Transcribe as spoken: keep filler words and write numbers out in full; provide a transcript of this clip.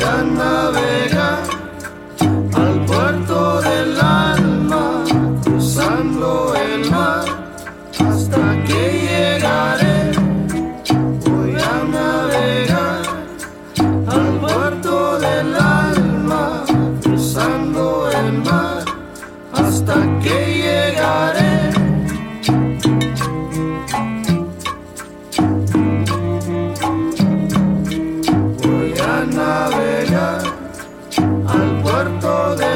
a navegar al puerto del alma, cruzando el mar hasta que llegaré. Voy a navegar al puerto del alma, cruzando el mar hasta que llegaré. Voy a navegar al puerto de